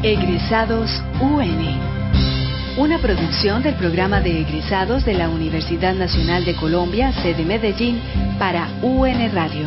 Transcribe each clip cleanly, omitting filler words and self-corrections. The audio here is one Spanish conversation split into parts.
Egresados UN, una producción del programa de egresados de la Universidad Nacional de Colombia, sede Medellín, para UN Radio.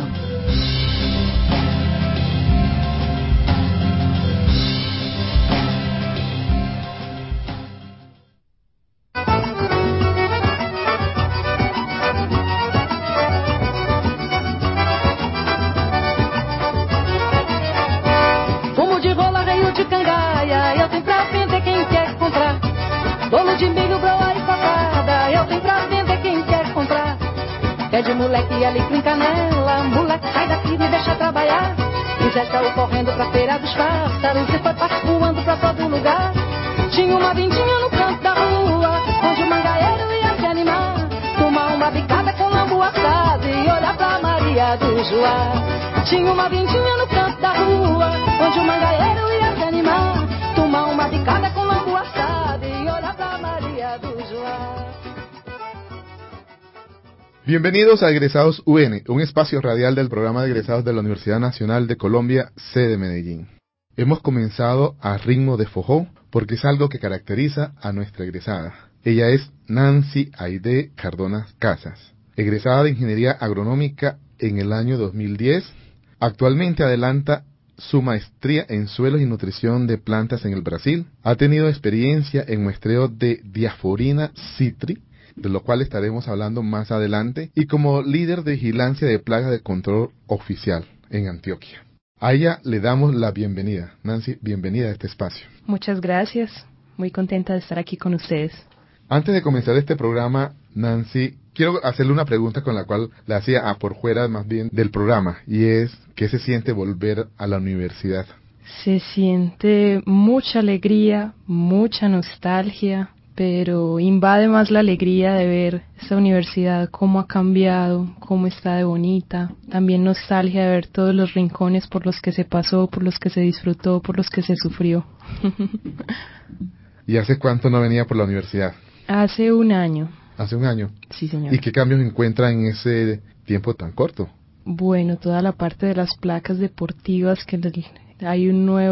É de moleque e alecrim canela, moleque sai daqui, me deixa trabalhar. E Zé saiu correndo pra feira dos pássaros e foi passo voando pra todo lugar. Tinha uma vindinha no canto da rua, onde o mangaeiro ia se animar. Tomar uma bicada com lambu assado e olhar pra Maria do Joá. Tinha uma vindinha no canto da rua, onde o mangaeiro ia se animar. Tomar uma bicada com lambu assado e olhar pra Maria do Joá. Bienvenidos a Egresados UN, un espacio radial del programa de egresados de la Universidad Nacional de Colombia, sede Medellín. Hemos comenzado a ritmo de forró porque es algo que caracteriza a nuestra egresada. Ella es Nancy Aide Cardona Casas, egresada de Ingeniería Agronómica en el año 2010. Actualmente adelanta su maestría en suelos y nutrición de plantas en el Brasil. Ha tenido experiencia en muestreo de Diaforina citri, de lo cual estaremos hablando más adelante, y como líder de vigilancia de plagas de control oficial en Antioquia. A ella le damos la bienvenida. Nancy, bienvenida a este espacio. Muchas gracias, muy contenta de estar aquí con ustedes. Antes de comenzar este programa, Nancy, quiero hacerle una pregunta con la cual la hacía por fuera más bien del programa, y es, ¿qué se siente volver a la universidad? Se siente mucha alegría, mucha nostalgia, pero invade más la alegría de ver esta universidad, cómo ha cambiado, cómo está de bonita. También nostalgia de ver todos los rincones por los que se pasó, por los que se disfrutó, por los que se sufrió. ¿Y hace cuánto no venía por la universidad? Hace un año. ¿Hace un año? Sí, señor. ¿Y qué cambios encuentra en ese tiempo tan corto? Bueno, toda la parte de las placas deportivas, que hay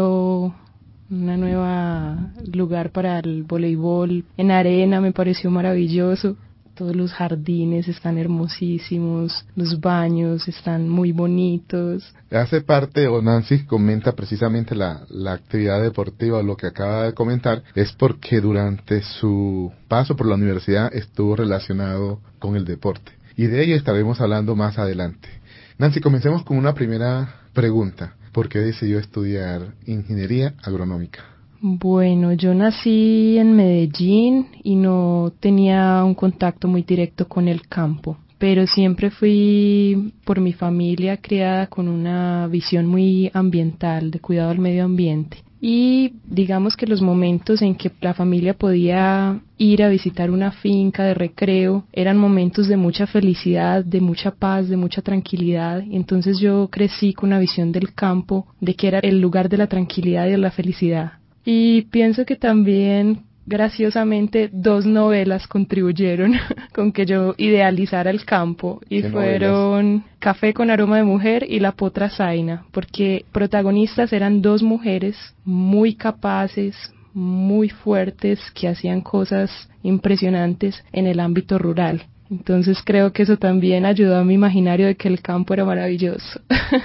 una nueva lugar para el voleibol en arena, me pareció maravilloso. Todos los jardines están hermosísimos, los baños están muy bonitos. Hace parte, o Nancy comenta precisamente la actividad deportiva, lo que acaba de comentar, es porque durante su paso por la universidad estuvo relacionado con el deporte. Y de ello estaremos hablando más adelante. Nancy, comencemos con una primera pregunta. ¿Por qué decidió estudiar ingeniería agronómica? Bueno, yo nací en Medellín y no tenía un contacto muy directo con el campo, pero siempre fui, por mi familia, criada con una visión muy ambiental, de cuidado al medio ambiente. Y digamos que los momentos en que la familia podía ir a visitar una finca de recreo eran momentos de mucha felicidad, de mucha paz, de mucha tranquilidad. Entonces yo crecí con una visión del campo, de que era el lugar de la tranquilidad y de la felicidad. Y pienso que también, graciosamente, 2 novelas contribuyeron con que yo idealizara el campo, y fueron novelas? Café con aroma de mujer y La potra zaina, porque protagonistas eran 2 mujeres muy capaces, muy fuertes, que hacían cosas impresionantes en el ámbito rural. Entonces creo que eso también ayudó a mi imaginario de que el campo era maravilloso.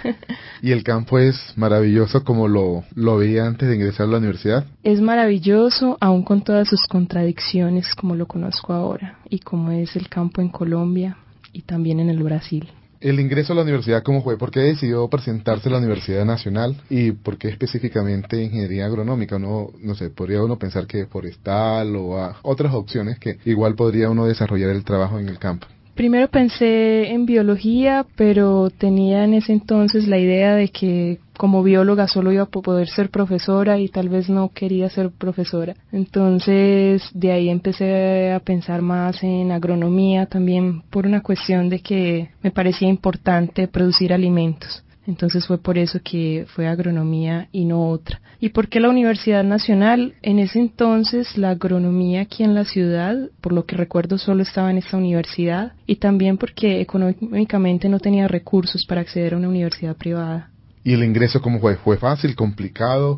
¿Y el campo es maravilloso como lo veía antes de ingresar a la universidad? Es maravilloso, aún con todas sus contradicciones, como lo conozco ahora, y como es el campo en Colombia y también en el Brasil. ¿El ingreso a la universidad cómo fue? ¿Por qué decidió presentarse a la Universidad Nacional? ¿Y por qué específicamente ingeniería agronómica? No sé, podría uno pensar que forestal o otras opciones que igual podría uno desarrollar el trabajo en el campo. Primero pensé en biología, pero tenía en ese entonces la idea de que como bióloga solo iba a poder ser profesora y tal vez no quería ser profesora. Entonces de ahí empecé a pensar más en agronomía, también por una cuestión de que me parecía importante producir alimentos. Entonces fue por eso que fue agronomía y no otra. ¿Y por qué la Universidad Nacional? En ese entonces la agronomía aquí en la ciudad, por lo que recuerdo, solo estaba en esta universidad, y también porque económicamente no tenía recursos para acceder a una universidad privada. ¿Y el ingreso cómo fue? ¿Fue fácil, complicado?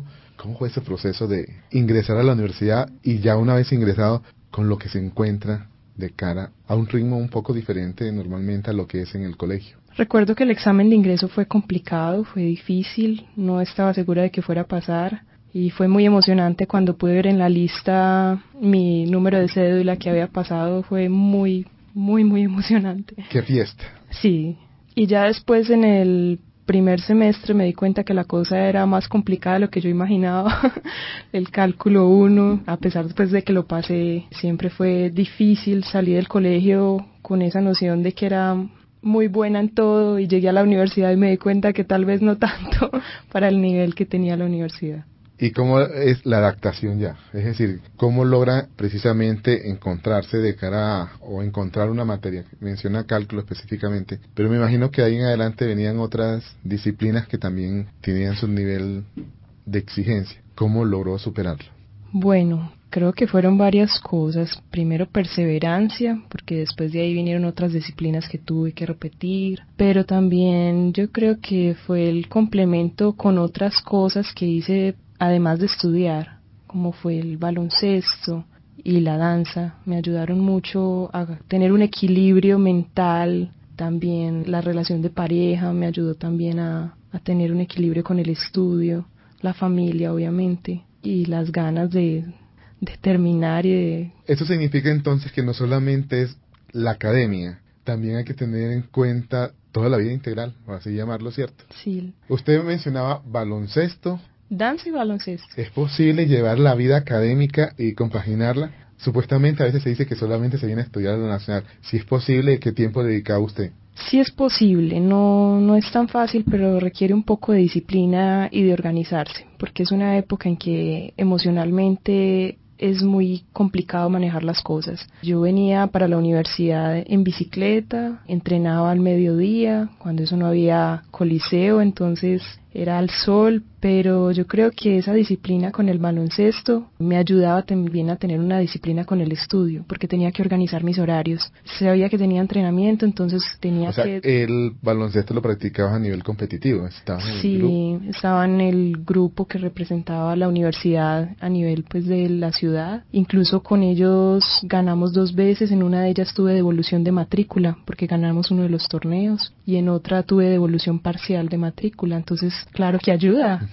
¿Cómo fue ese proceso de ingresar a la universidad y ya una vez ingresado con lo que se encuentra de cara a un ritmo un poco diferente normalmente a lo que es en el colegio? Recuerdo que el examen de ingreso fue complicado, fue difícil, no estaba segura de que fuera a pasar y fue muy emocionante cuando pude ver en la lista mi número de cédula que había pasado, fue muy emocionante. ¡Qué fiesta! Sí, y ya después en el primer semestre me di cuenta que la cosa era más complicada de lo que yo imaginaba. El cálculo 1, a pesar después de que lo pasé, siempre fue difícil. Salí del colegio con esa noción de que era muy buena en todo y llegué a la universidad y me di cuenta que tal vez no tanto para el nivel que tenía la universidad. ¿Y cómo es la adaptación ya? Es decir, ¿cómo logra precisamente encontrarse de cara o encontrar una materia? Menciona cálculo específicamente, pero me imagino que ahí en adelante venían otras disciplinas que también tenían su nivel de exigencia. ¿Cómo logró superarlo? Bueno, creo que fueron varias cosas. Primero perseverancia, porque después de ahí vinieron otras disciplinas que tuve que repetir, pero también yo creo que fue el complemento con otras cosas que hice además de estudiar, como fue el baloncesto y la danza. Me ayudaron mucho a tener un equilibrio mental. También la relación de pareja me ayudó también a tener un equilibrio con el estudio, la familia obviamente, y las ganas de terminar y de... Eso significa entonces que no solamente es la academia, también hay que tener en cuenta toda la vida integral, o así llamarlo, ¿cierto? Sí. Usted mencionaba baloncesto. Danza y baloncesto. ¿Es posible llevar la vida académica y compaginarla? Supuestamente a veces se dice que solamente se viene a estudiar a la nacional. Si es posible, ¿qué tiempo dedicaba usted? Sí es posible, no es tan fácil, pero requiere un poco de disciplina y de organizarse, porque es una época en que emocionalmente es muy complicado manejar las cosas. Yo venía para la universidad en bicicleta, entrenaba al mediodía, cuando eso no había coliseo, entonces era al sol, pero yo creo que esa disciplina con el baloncesto me ayudaba también a tener una disciplina con el estudio, porque tenía que organizar mis horarios. Sabía que tenía entrenamiento, entonces tenía que... el baloncesto lo practicabas a nivel competitivo, estabas en el grupo. Sí, estaba en el grupo que representaba la universidad a nivel pues de la ciudad. Incluso con ellos ganamos 2 veces, en una de ellas tuve devolución de matrícula, porque ganamos uno de los torneos, y en otra tuve devolución parcial de matrícula, entonces claro que ayuda.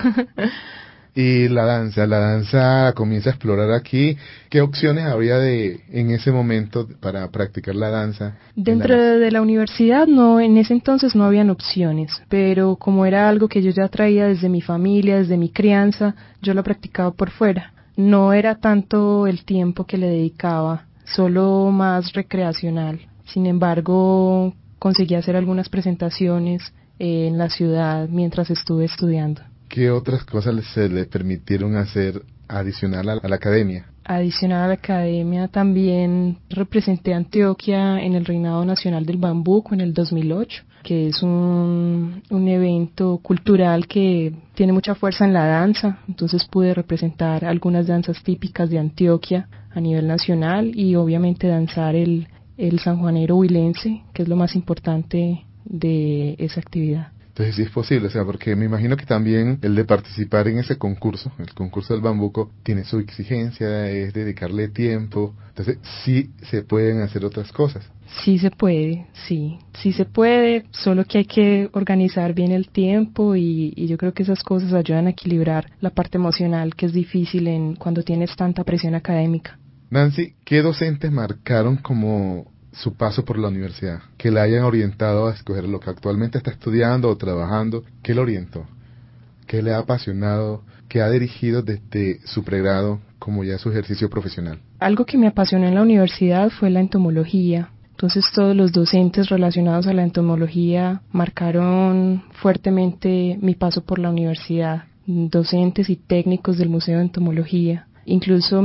Y la danza comienza a explorar aquí. ¿Qué opciones habría en ese momento para practicar la danza? Dentro de la universidad no, en ese entonces no habían opciones, pero como era algo que yo ya traía desde mi familia, desde mi crianza, yo lo practicaba por fuera. No era tanto el tiempo que le dedicaba, solo más recreacional. Sin embargo, conseguí hacer algunas presentaciones en la ciudad mientras estuve estudiando. ¿Qué otras cosas se le permitieron hacer adicional a la academia? Adicional a la academia, también representé a Antioquia en el Reinado Nacional del Bambuco en el 2008, que es un evento cultural que tiene mucha fuerza en la danza. Entonces pude representar algunas danzas típicas de Antioquia a nivel nacional y obviamente danzar el sanjuanero huilense, que es lo más importante de esa actividad. Entonces sí es posible, o sea, porque me imagino que también el de participar en ese concurso, el concurso del bambuco, tiene su exigencia, es dedicarle tiempo, entonces sí se pueden hacer otras cosas. Sí se puede, sí se puede, solo que hay que organizar bien el tiempo y yo creo que esas cosas ayudan a equilibrar la parte emocional, que es difícil cuando tienes tanta presión académica. Nancy, ¿qué docentes marcaron como su paso por la universidad, que la hayan orientado a escoger lo que actualmente está estudiando o trabajando? ¿Qué le orientó? ¿Qué le ha apasionado? ¿Qué ha dirigido desde su pregrado como ya su ejercicio profesional? Algo que me apasionó en la universidad fue la entomología. Entonces todos los docentes relacionados a la entomología marcaron fuertemente mi paso por la universidad. Docentes y técnicos del Museo de Entomología. Incluso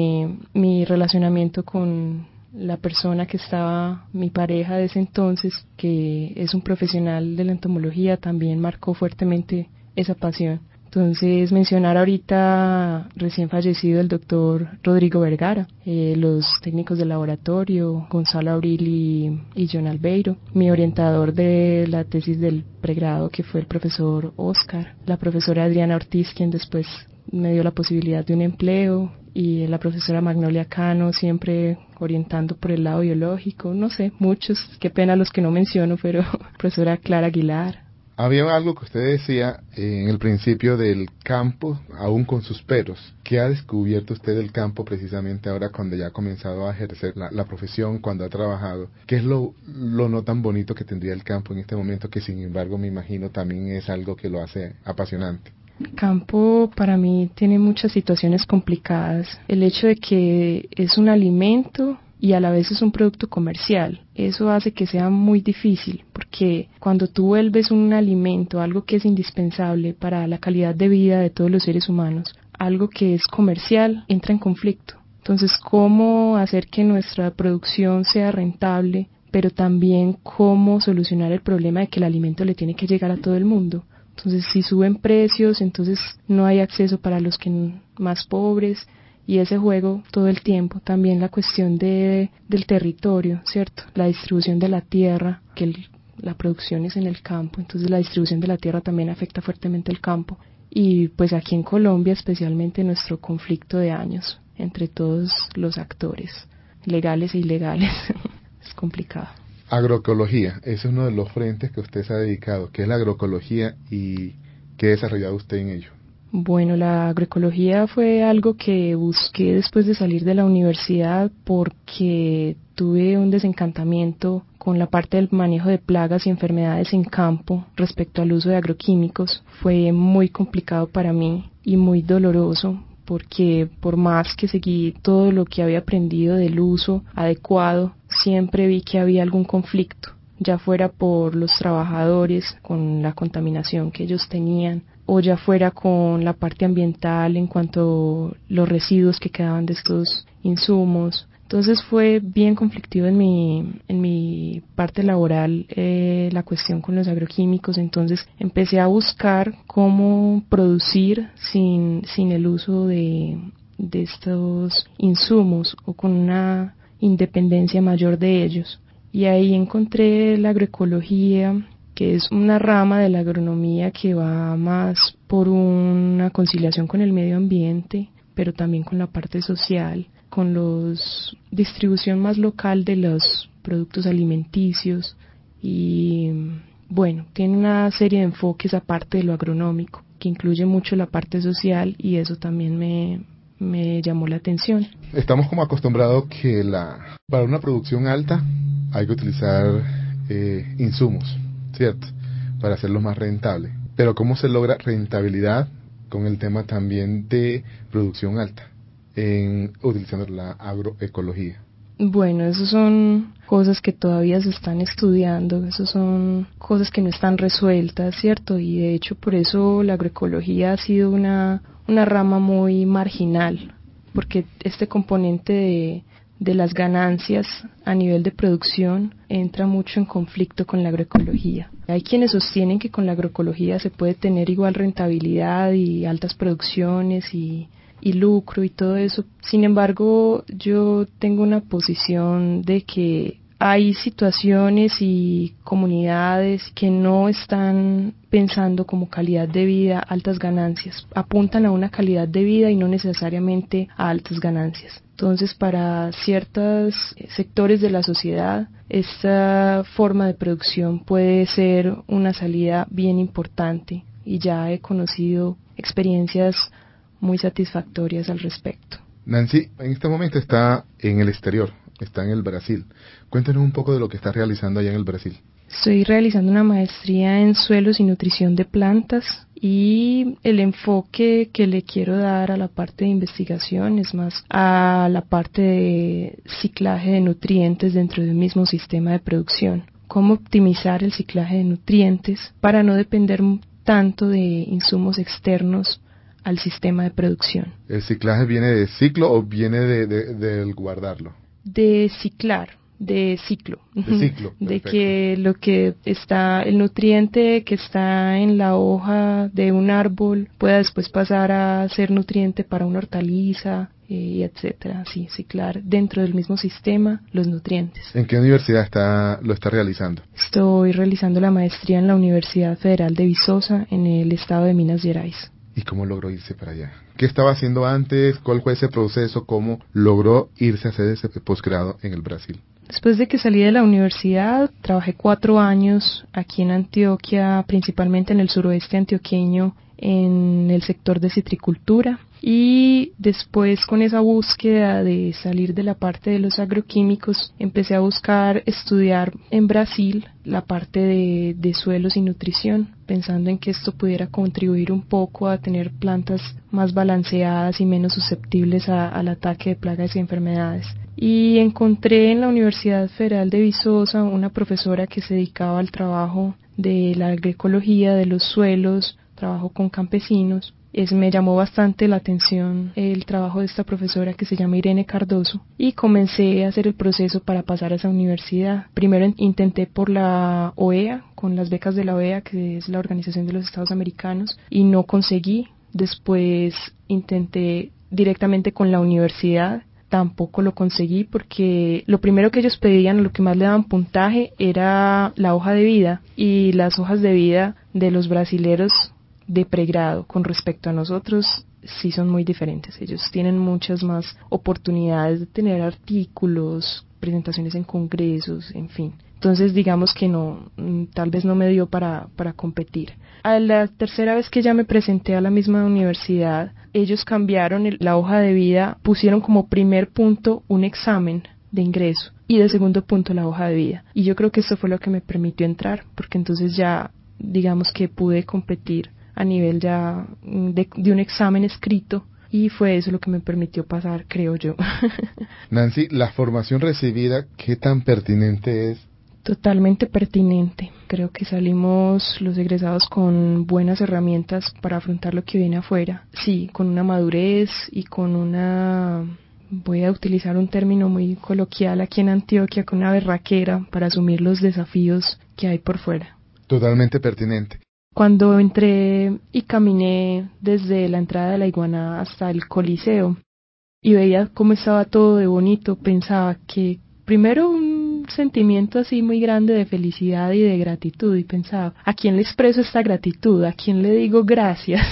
mi relacionamiento con la persona que estaba, mi pareja de ese entonces, que es un profesional de la entomología, también marcó fuertemente esa pasión. Entonces, mencionar ahorita recién fallecido el doctor Rodrigo Vergara, los técnicos del laboratorio, Gonzalo Abril y John Albeiro, mi orientador de la tesis del pregrado, que fue el profesor Oscar, la profesora Adriana Ortiz, quien después me dio la posibilidad de un empleo, y la profesora Magnolia Cano siempre orientando por el lado biológico, no sé, muchos, qué pena los que no menciono, pero profesora Clara Aguilar. Había algo que usted decía en el principio del campo, aún con sus peros. ¿Qué ha descubierto usted del campo precisamente ahora cuando ya ha comenzado a ejercer la profesión, cuando ha trabajado? ¿Qué es lo no tan bonito que tendría el campo en este momento, que sin embargo me imagino también es algo que lo hace apasionante? El campo para mí tiene muchas situaciones complicadas. El hecho de que es un alimento y a la vez es un producto comercial, eso hace que sea muy difícil, porque cuando tú vuelves un alimento, algo que es indispensable para la calidad de vida de todos los seres humanos, algo que es comercial, entra en conflicto. Entonces, ¿cómo hacer que nuestra producción sea rentable, pero también cómo solucionar el problema de que el alimento le tiene que llegar a todo el mundo? Entonces, si suben precios, entonces no hay acceso para los que más pobres, y ese juego todo el tiempo. También la cuestión del territorio, ¿cierto? La distribución de la tierra, que la producción es en el campo, entonces la distribución de la tierra también afecta fuertemente el campo. Y pues aquí en Colombia, especialmente nuestro conflicto de años entre todos los actores, legales e ilegales, es complicado. Agroecología, ese es uno de los frentes que usted se ha dedicado. ¿Qué es la agroecología y qué ha desarrollado usted en ello? Bueno, la agroecología fue algo que busqué después de salir de la universidad porque tuve un desencantamiento con la parte del manejo de plagas y enfermedades en campo respecto al uso de agroquímicos. Fue muy complicado para mí y muy doloroso, porque por más que seguí todo lo que había aprendido del uso adecuado, siempre vi que había algún conflicto, ya fuera por los trabajadores con la contaminación que ellos tenían, o ya fuera con la parte ambiental en cuanto a los residuos que quedaban de estos insumos. Entonces fue bien conflictivo en mi parte laboral la cuestión con los agroquímicos. Entonces empecé a buscar cómo producir sin el uso de estos insumos, o con una independencia mayor de ellos. Y ahí encontré la agroecología, que es una rama de la agronomía que va más por una conciliación con el medio ambiente, pero también con la parte social, con la distribución más local de los productos alimenticios. Y bueno, tiene una serie de enfoques aparte de lo agronómico, que incluye mucho la parte social, y eso también me llamó la atención. Estamos como acostumbrados que para una producción alta hay que utilizar insumos, ¿cierto? Para hacerlo más rentable. Pero ¿cómo se logra rentabilidad con el tema también de producción alta utilizando la agroecología? Bueno, esas son cosas que todavía se están estudiando, esas son cosas que no están resueltas, ¿cierto? Y de hecho por eso la agroecología ha sido una rama muy marginal, porque este componente de las ganancias a nivel de producción entra mucho en conflicto con la agroecología. Hay quienes sostienen que con la agroecología se puede tener igual rentabilidad y altas producciones y lucro y todo eso. Sin embargo, yo tengo una posición de que hay situaciones y comunidades que no están pensando como calidad de vida, altas ganancias. Apuntan a una calidad de vida y no necesariamente a altas ganancias. Entonces, para ciertos sectores de la sociedad, esta forma de producción puede ser una salida bien importante, y ya he conocido experiencias muy satisfactorias al respecto. Nancy, en este momento está en el exterior, está en el Brasil. Cuéntanos un poco de lo que está realizando allá en el Brasil. Estoy realizando una maestría en suelos y nutrición de plantas, y el enfoque que le quiero dar a la parte de investigación es más a la parte de ciclaje de nutrientes dentro de un mismo sistema de producción. Cómo optimizar el ciclaje de nutrientes para no depender tanto de insumos externos al sistema de producción. ¿El ciclaje viene de ciclo o viene del guardarlo? De ciclar, de ciclo. De ciclo, de que lo que está, el nutriente que está en la hoja de un árbol pueda después pasar a ser nutriente para una hortaliza, y etcétera. Sí, ciclar dentro del mismo sistema los nutrientes. ¿En qué universidad lo está realizando? Estoy realizando la maestría en la Universidad Federal de Viçosa, en el estado de Minas Gerais. ¿Y cómo logró irse para allá? ¿Qué estaba haciendo antes? ¿Cuál fue ese proceso? ¿Cómo logró irse a hacer ese posgrado en el Brasil? Después de que salí de la universidad, trabajé 4 años aquí en Antioquia, principalmente en el suroeste antioqueño, en el sector de citricultura. Y después, con esa búsqueda de salir de la parte de los agroquímicos, empecé a buscar estudiar en Brasil la parte de suelos y nutrición, pensando en que esto pudiera contribuir un poco a tener plantas más balanceadas y menos susceptibles al ataque de plagas y enfermedades. Y encontré en la Universidad Federal de Viçosa una profesora que se dedicaba al trabajo de la agroecología, de los suelos, trabajo con campesinos. Me llamó bastante la atención el trabajo de esta profesora que se llama Irene Cardoso, y comencé a hacer el proceso para pasar a esa universidad. Primero intenté por la OEA, con las becas de la OEA, que es la Organización de los Estados Americanos, y no conseguí. Después intenté directamente con la universidad. Tampoco lo conseguí porque lo primero que ellos pedían, lo que más le daban puntaje, era la hoja de vida, y las hojas de vida de los brasileros de pregrado con respecto a nosotros sí son muy diferentes. Ellos tienen muchas más oportunidades de tener artículos, presentaciones en congresos, en fin. Entonces digamos que no, tal vez no me dio para competir. A la tercera vez que ya me presenté a la misma universidad, ellos cambiaron la hoja de vida, pusieron como primer punto un examen de ingreso y de segundo punto la hoja de vida. Y yo creo que eso fue lo que me permitió entrar, porque entonces ya digamos que pude competir a nivel ya de un examen escrito, y fue eso lo que me permitió pasar, creo yo. Nancy, la formación recibida, ¿qué tan pertinente es? Totalmente pertinente. Creo que salimos los egresados con buenas herramientas para afrontar lo que viene afuera. Sí, con una madurez y con una, voy a utilizar un término muy coloquial aquí en Antioquia, con una berraquera para asumir los desafíos que hay por fuera. Totalmente pertinente. Cuando entré y caminé desde la entrada de la Iguana hasta el Coliseo y veía cómo estaba todo de bonito, pensaba que primero un sentimiento así muy grande de felicidad y de gratitud, y pensaba, ¿a quién le expreso esta gratitud? ¿A quién le digo gracias?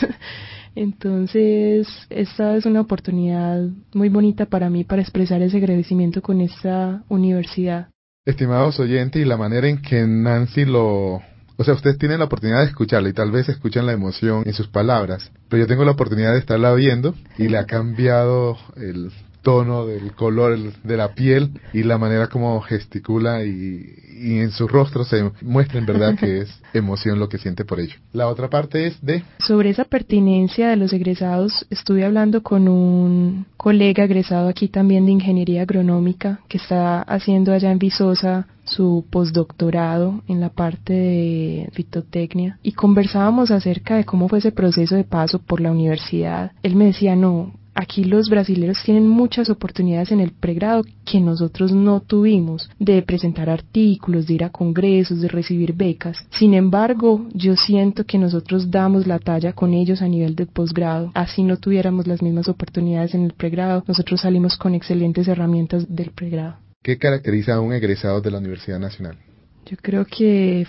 Entonces, esta es una oportunidad muy bonita para mí para expresar ese agradecimiento con esta universidad. Estimados oyentes, y la manera en que Nancy ustedes tienen la oportunidad de escucharla y tal vez escuchan la emoción en sus palabras, pero yo tengo la oportunidad de estarla viendo y le ha cambiado el tono del color de la piel y la manera como gesticula, y en su rostro se muestra en verdad que es emoción lo que siente por ello. La otra parte es sobre esa pertinencia de los egresados. Estuve hablando con un colega egresado aquí también de Ingeniería Agronómica que está haciendo allá en Viçosa su postdoctorado en la parte de fitotecnia, y conversábamos acerca de cómo fue ese proceso de paso por la universidad. Él me decía, no, aquí los brasileños tienen muchas oportunidades en el pregrado que nosotros no tuvimos, de presentar artículos, de ir a congresos, de recibir becas. Sin embargo, yo siento que nosotros damos la talla con ellos a nivel de posgrado. Así no tuviéramos las mismas oportunidades en el pregrado, nosotros salimos con excelentes herramientas del pregrado. ¿Qué caracteriza a un egresado de la Universidad Nacional? Yo creo que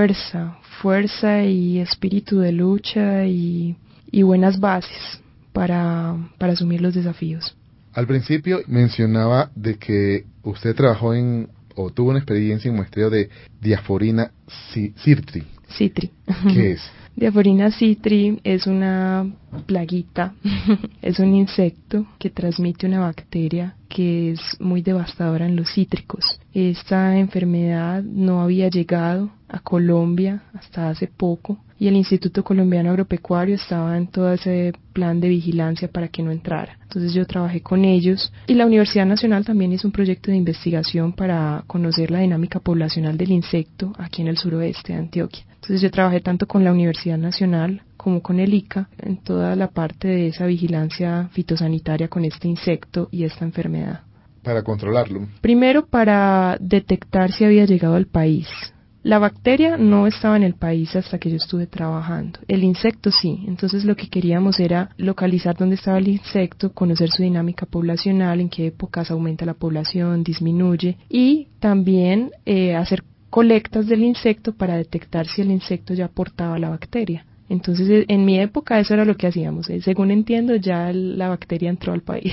fuerza y espíritu de lucha y buenas bases para asumir los desafíos. Al principio mencionaba de que usted trabajó o tuvo una experiencia en muestreo de Diaphorina citri. Citri. ¿Qué es? Diaphorina citri es una plaguita, es un insecto que transmite una bacteria que es muy devastadora en los cítricos. Esta enfermedad no había llegado a Colombia hasta hace poco, y el Instituto Colombiano Agropecuario estaba en todo ese plan de vigilancia para que no entrara. Entonces yo trabajé con ellos, y la Universidad Nacional también hizo un proyecto de investigación para conocer la dinámica poblacional del insecto aquí en el suroeste de Antioquia. Entonces yo trabajé tanto con la Universidad Nacional como con el ICA en toda la parte de esa vigilancia fitosanitaria con este insecto y esta enfermedad. Para controlarlo. Primero, para detectar si había llegado al país. La bacteria no estaba en el país hasta que yo estuve trabajando. El insecto sí. Entonces lo que queríamos era localizar dónde estaba el insecto, conocer su dinámica poblacional, en qué épocas aumenta la población, disminuye, y también hacer colectas del insecto para detectar si el insecto ya portaba la bacteria. Entonces, en mi época eso era lo que hacíamos. Según entiendo, ya la bacteria entró al país.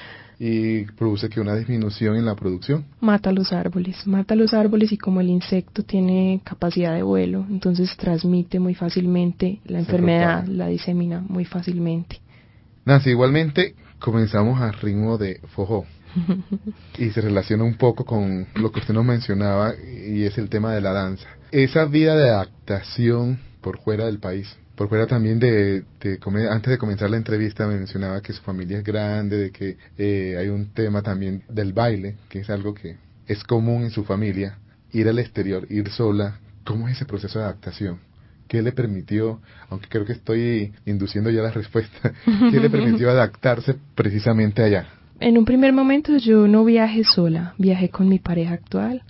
Y produce que una disminución en la producción. Mata los árboles y como el insecto tiene capacidad de vuelo, entonces transmite muy fácilmente la enfermedad, la disemina muy fácilmente. Nancy, igualmente comenzamos a ritmo de forró y se relaciona un poco con lo que usted nos mencionaba y es el tema de la danza. Esa vida de adaptación por fuera del país, por fuera también antes de comenzar la entrevista me mencionaba que su familia es grande, de que hay un tema también del baile, que es algo que es común en su familia, ir al exterior, ir sola. ¿Cómo es ese proceso de adaptación? ¿Qué le permitió, aunque creo que estoy induciendo ya la respuesta, qué le permitió adaptarse precisamente allá? En un primer momento yo no viajé sola, viajé con mi pareja actual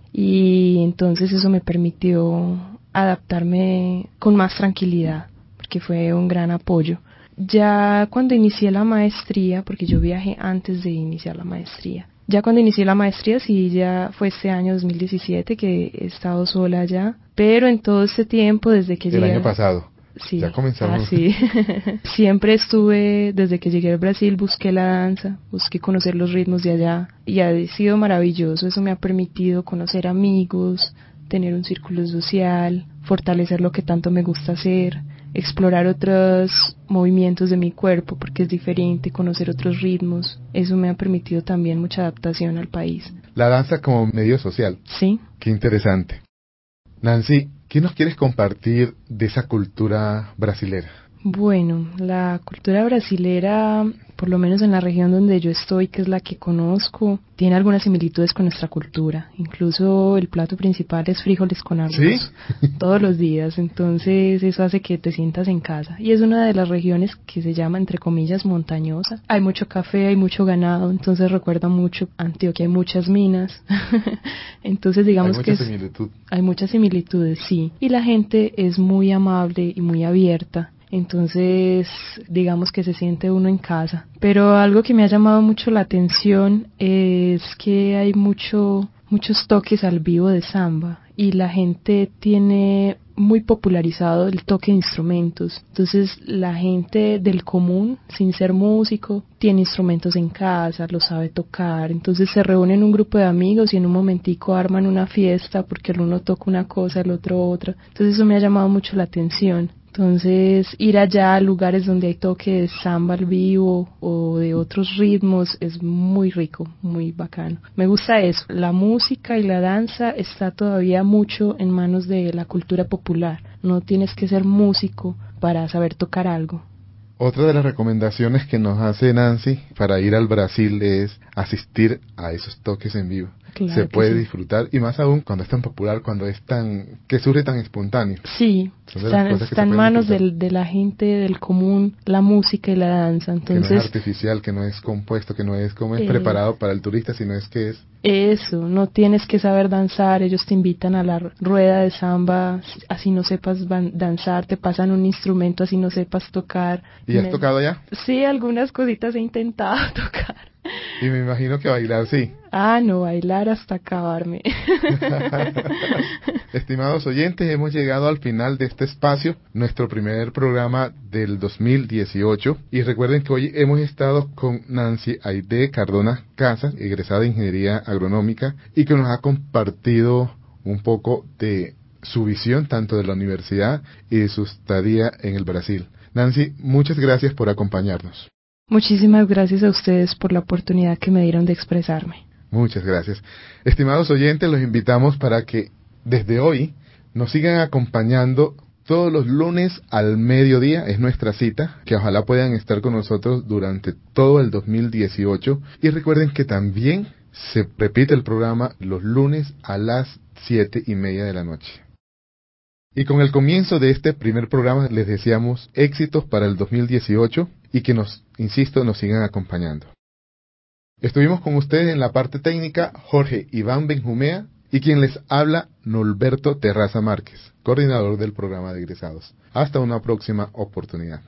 y entonces eso me permitió adaptarme con más tranquilidad, porque fue un gran apoyo. Ya cuando inicié la maestría, porque yo viajé antes de iniciar la maestría, ya cuando inicié la maestría, sí, ya fue este año 2017 que he estado sola ya, pero en todo este tiempo desde que llegué... El año pasado. Sí, ya comenzamos. Sí. Siempre estuve, desde que llegué al Brasil, busqué la danza, busqué conocer los ritmos de allá y ha sido maravilloso. Eso me ha permitido conocer amigos, tener un círculo social, fortalecer lo que tanto me gusta hacer, explorar otros movimientos de mi cuerpo porque es diferente, conocer otros ritmos. Eso me ha permitido también mucha adaptación al país. La danza como medio social. Sí. Qué interesante. Nancy, ¿qué nos quieres compartir de esa cultura brasilera? Bueno, la cultura brasilera, por lo menos en la región donde yo estoy, que es la que conozco, tiene algunas similitudes con nuestra cultura. Incluso el plato principal es frijoles con arroz. ¿Sí? Todos los días. Entonces eso hace que te sientas en casa. Y es una de las regiones que se llama, entre comillas, montañosa. Hay mucho café, hay mucho ganado. Entonces recuerda mucho Antioquia, hay muchas minas. Entonces digamos hay que mucha similitud. Hay muchas similitudes, sí. Y la gente es muy amable y muy abierta. Entonces, digamos que se siente uno en casa. Pero algo que me ha llamado mucho la atención es que hay muchos toques al vivo de samba y la gente tiene muy popularizado el toque de instrumentos. Entonces, la gente del común, sin ser músico, tiene instrumentos en casa, los sabe tocar. Entonces, se reúnen un grupo de amigos y en un momentico arman una fiesta porque el uno toca una cosa, el otro otra. Entonces, eso me ha llamado mucho la atención. Entonces, ir allá a lugares donde hay toque de samba al vivo o de otros ritmos es muy rico, muy bacano. Me gusta eso. La música y la danza está todavía mucho en manos de la cultura popular. No tienes que ser músico para saber tocar algo. Otra de las recomendaciones que nos hace Nancy para ir al Brasil es asistir a esos toques en vivo. Claro, se puede sí. disfrutar y más aún cuando es tan popular, cuando es que surge tan espontáneo. Sí, está en manos de la gente del común, la música y la danza. Entonces, que no es artificial, que no es compuesto, que no es como es preparado para el turista, sino es que es... Eso, no tienes que saber danzar, ellos te invitan a la rueda de samba, así no sepas danzar, te pasan un instrumento así no sepas tocar. ¿Y has tocado ya? Sí, algunas cositas he intentado tocar. Y me imagino que bailar sí. Ah, no, bailar hasta acabarme. Estimados oyentes, hemos llegado al final de este espacio, nuestro primer programa del 2018. Y recuerden que hoy hemos estado con Nancy Aide Cardona Casas, egresada de Ingeniería Agronómica, y que nos ha compartido un poco de su visión, tanto de la universidad y de su estadía en el Brasil. Nancy, muchas gracias por acompañarnos. Muchísimas gracias a ustedes por la oportunidad que me dieron de expresarme. Muchas gracias. Estimados oyentes, los invitamos para que desde hoy nos sigan acompañando todos los lunes al mediodía, es nuestra cita, que ojalá puedan estar con nosotros durante todo el 2018. Y recuerden que también se repite el programa los lunes a las 7:30 de la noche. Y con el comienzo de este primer programa les deseamos éxitos para el 2018 y que nos sigan acompañando. Estuvimos con ustedes en la parte técnica Jorge Iván Benjumea y quien les habla Norberto Terraza Márquez, coordinador del programa de egresados. Hasta una próxima oportunidad.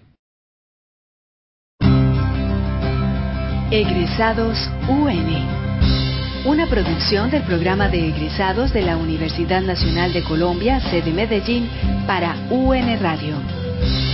Egresados UN, una producción del programa de egresados de la Universidad Nacional de Colombia, sede Medellín, para UN Radio.